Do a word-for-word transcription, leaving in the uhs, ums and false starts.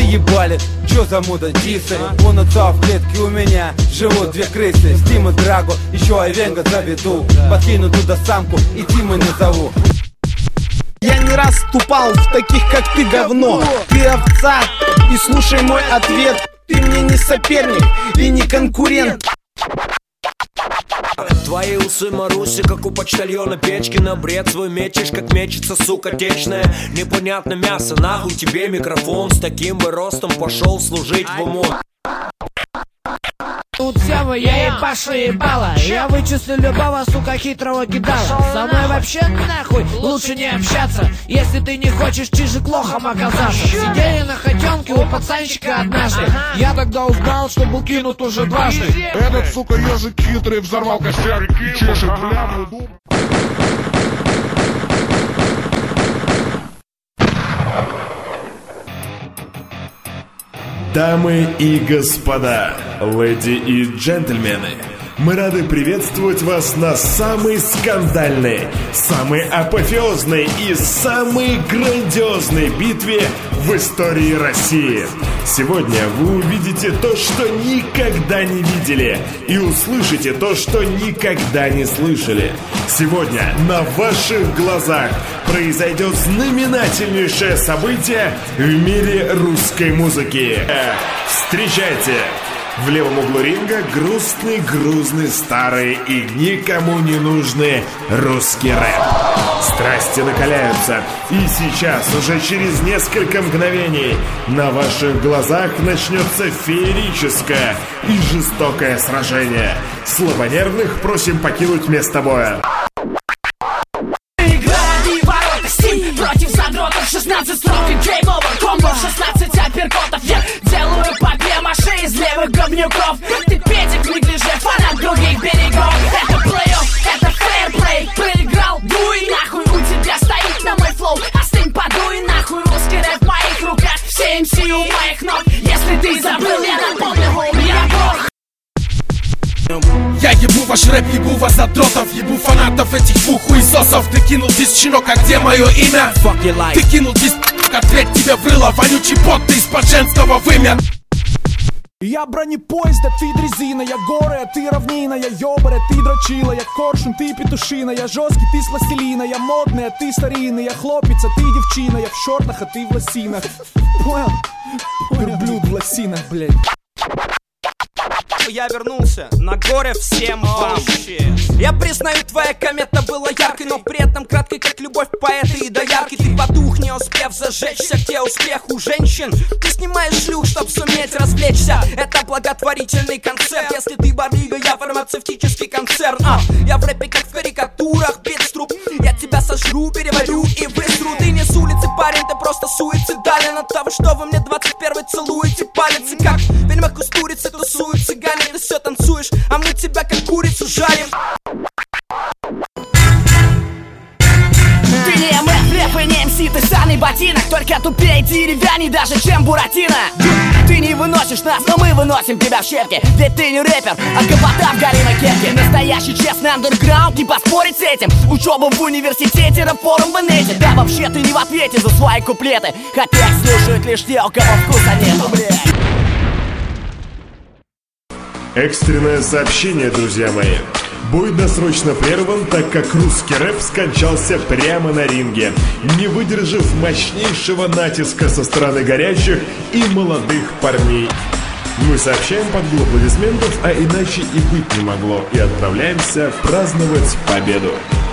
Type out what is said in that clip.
заебали, чё за мода дисы? Вон отца в клетке у меня живут две крысы. С Димой Драго, еще Айвенга заведу. Подкину туда самку и Тима не зову. Я не раз вступал в таких, как ты, говно. Ты овца, и слушай мой ответ. Ты мне не соперник и не конкурент. Твои усы, Маруси, как у почтальона печки. На бред свой мечешь, как мечется, сука, течная. Непонятно мясо, нахуй тебе микрофон. С таким бы ростом пошел служить в ОМОН. Тут Сева, я ебашу ебала. Я вычислю любого, сука, хитрого кидала. Со мной вообще нахуй лучше не общаться, если ты не хочешь чижик лохом оказаться. Сидели на хотенке у пацанчика однажды. Я тогда узнал, что был кинут уже дважды. Этот, сука, ежик хитрый взорвал костер и чешет бляху. Дамы и господа, леди и джентльмены, мы рады приветствовать вас на самой скандальной, самой апофеозной и самой грандиозной битве в истории России. Сегодня вы увидите то, что никогда не видели, и услышите то, что никогда не слышали. Сегодня на ваших глазах произойдет знаменательнейшее событие в мире русской музыки. Встречайте! В левом углу ринга грустный, грузный, старый и никому не нужный русский рэп. Страсти накаляются, и сейчас, уже через несколько мгновений, на ваших глазах начнется феерическое и жестокое сражение. Слабонервных просим покинуть место боя. Против задротов шестнадцать строк и гейм овер. Комбо шестнадцать апперкотов. Я делаю папье-маше из левых говнюков. Ты педик в неглиже, фанат других берегов. Это плей-офф, это фейерплей. Проиграл, дуй нахуй, у тебя стоит на мой флоу. Остынь, подуй нахуй, русский рэп в моих руках. Все эм си у моих ног. Если ты забыл, я напомню, я бог. Я ебу ваш рэп, ебу вас задротов, ебу фанатов этих двух хуесосов. Ты кинул диск, щенок, а где мое имя? Ты кинул диск, ответь тебе в рыло, вонючий бот, ты из-под женского вымя. Я бронепоезд, а ты дрезина, я горы, а ты равнина, я ёбарь, а ты дрочила, я коршун, ты петушина, я жесткий, ты с пластилина, я модный, а ты старинный, я хлопец, а ты девчина, я в шортах, а ты в лосинах. Понял? Верблюд в лосинах, блядь. Я вернулся на горе всем вам. Я признаю, твоя комета была яркой, но при этом краткой, как любовь поэта и доярки. Ты потух, не успев зажечься, где успех у женщин. Ты снимаешь шлюх, чтоб суметь развлечься. Это благотворительный концерт. Если ты барыга, я фармацевтический концерн. а, Я в рэпе, как в карикатурах, битструп. Я тебя сожру, переварю и высру. Ты не с улицы, парень, ты просто суицидален от того, что вы мне двадцать первый целуете палец. И как в фильмах кустурицы тусуют цыгане. Ты все танцуешь, а мы тебя как курицу жарим. Ты не эм эф, рэп и не эм си, ты саный ботинок. Только тупее деревяней даже, чем Буратино. Ты не выносишь нас, но мы выносим тебя в щепки. Ведь ты не рэпер, а капота в гарри на кепке. Настоящий честный андерграунд, не поспорить с этим. Учеба в университете, рэп-форум в инете. Да вообще ты не в ответе за свои куплеты. Хотя их слушают лишь те, у кого вкуса нету, блядь. Экстренное сообщение, друзья мои. Бой досрочно прерван, так как русский рэп скончался прямо на ринге, не выдержав мощнейшего натиска со стороны горячих и молодых парней. Мы сообщаем под гул аплодисментов, а иначе и быть не могло, и отправляемся праздновать победу.